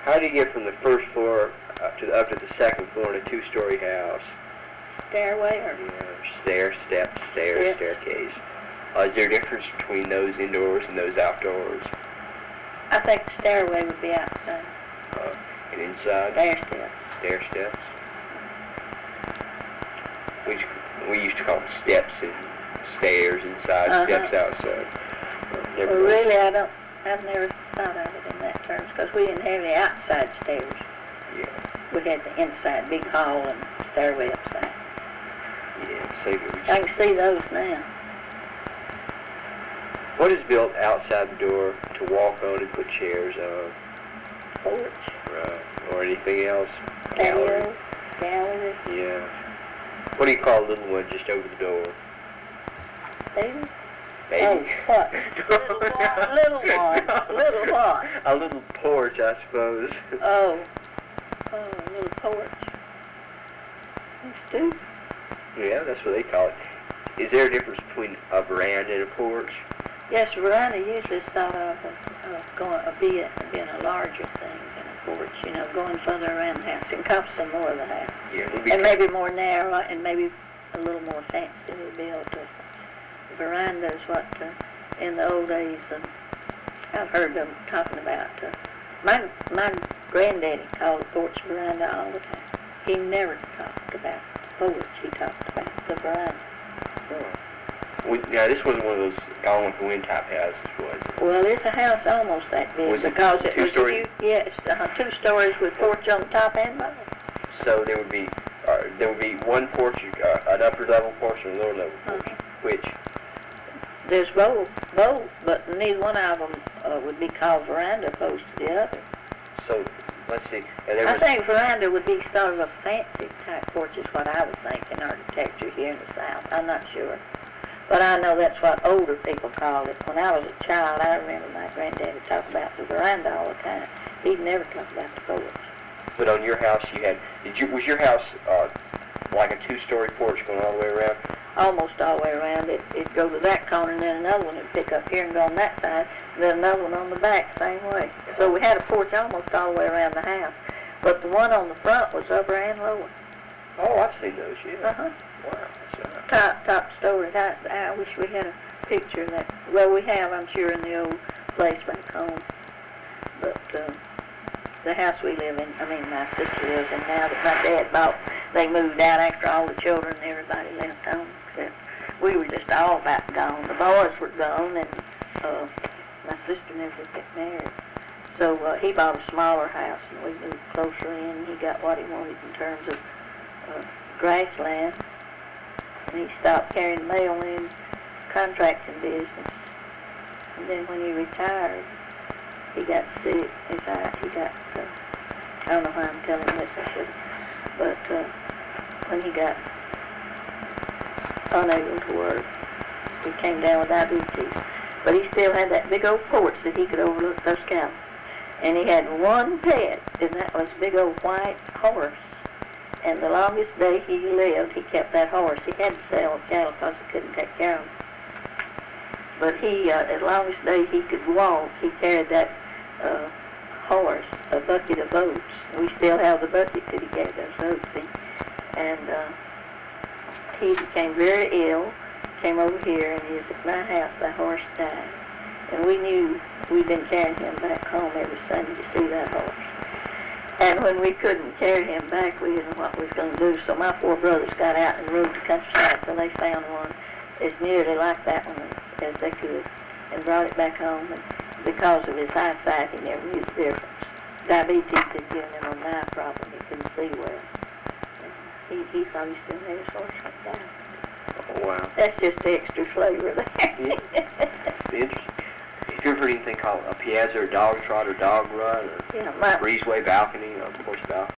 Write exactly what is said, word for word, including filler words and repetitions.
How do you get from the first floor up to the, up to the second floor in a two-story house? Stairway or? Yeah, stair, steps, stairs, Steps. staircase. Uh, is there a difference between those indoors and those outdoors? I think the stairway would be outside. Uh, and inside? Stair steps. Stair steps. We, used- we used to call them steps and stairs inside, Uh-huh. steps outside. Uh, never Well, mind. really, I don't, I've never thought of it in that terms, because we didn't have any outside stairs. Yeah, We had the inside, big hall and stairway upside. yeah. So we I can see those now. what is built outside the door to walk on and put chairs on? Porch, Right. Or anything else? Gallery. patio, gallery, Yeah. What do you call a little one just over the door? baby. Baby. Oh, what? Little one, little one, little what? A little porch, I suppose. Oh, oh, a little porch. A stoop. Yeah, that's what they call it. Is there a difference between a veranda and a porch? Yes, veranda usually is thought of as uh, going, uh, being, being a larger thing than a porch, you know, going further around the house, encompassing more of the house. Yeah, it would be And maybe more narrow, and maybe a little more fancily built. Uh, veranda is what, uh, in the old days, uh, I've heard them talking about. Uh, my my granddaddy called the porch veranda all the time. He never talked about the porch. He talked about the veranda. Oh. We, now, this wasn't one of those Algonquin type houses, was it? Well, it's a house almost that big Was it because it was a two-story? few, yes, uh, two stories with porch on the top and bottom. So there would be uh, there would be one porch, uh, an upper level porch and a lower level porch. Uh-huh. Which? There's both, both, but neither one of them uh, would be called veranda opposed to the other. So let's see. And there I was, think veranda would be sort of a fancy type porch is what I would think in architecture here in the South. I'm not sure. But I know that's what older people called it. When I was a child, I remember my granddaddy talking about the veranda all the time. He'd never talk about the porch. but on your house you had. Did you was your house uh, like a two-story porch going all the way around? Almost all the way around. It, it'd go to that corner, and then another one would pick up here and go on that side, and then another one on the back, same way. So we had a porch almost all the way around the house. But the one on the front was upper and lower. Oh, I've seen those. Yeah. Uh-huh. Wow. That's, uh, Top, top stories. I, I wish we had a picture of that. Well, we have, I'm sure, in the old place back home. But uh, the house we live in, I mean, my sister lives in now that my dad bought, they moved out after all the children and everybody left home, except we were just all about gone. The boys were gone, and uh, my sister never got married. So uh, he bought a smaller house, and we moved closer in. He got what he wanted in terms of uh, grassland, and he stopped carrying mail in contracting business. And then when he retired, he got sick. His eye, he got, uh, I don't know why I'm telling this, I should, but uh, when he got unable to work, he came down with diabetes. But he still had that big old porch that he could overlook those cows. And he had one pet, and that was a big old white horse. And the longest day he lived, he kept that horse. He had to sell cattle because he couldn't take care of them. But he, uh, as longest day he could walk, he carried that uh, horse, a bucket of oats. We still have the bucket that he gave those oats in. And uh, he became very ill, came over here, and he was at my house. The horse died. And we knew we'd been carrying him back home every Sunday to see that horse. And when we couldn't carry him back, we didn't know what we was going to do. So my four brothers got out and rode the countryside till they found one as nearly like that one as, as they could, and brought it back home. And because of his eyesight, he never knew the difference. Diabetes had given him a eye problem. He couldn't see well. And he, he thought he still had his horse like that. Oh, wow. That's just extra flavor there. Yeah. That's interesting. Have you ever heard anything called a piazza or dog trot or dog run or Yeah, my, breezeway balcony or porch balcony?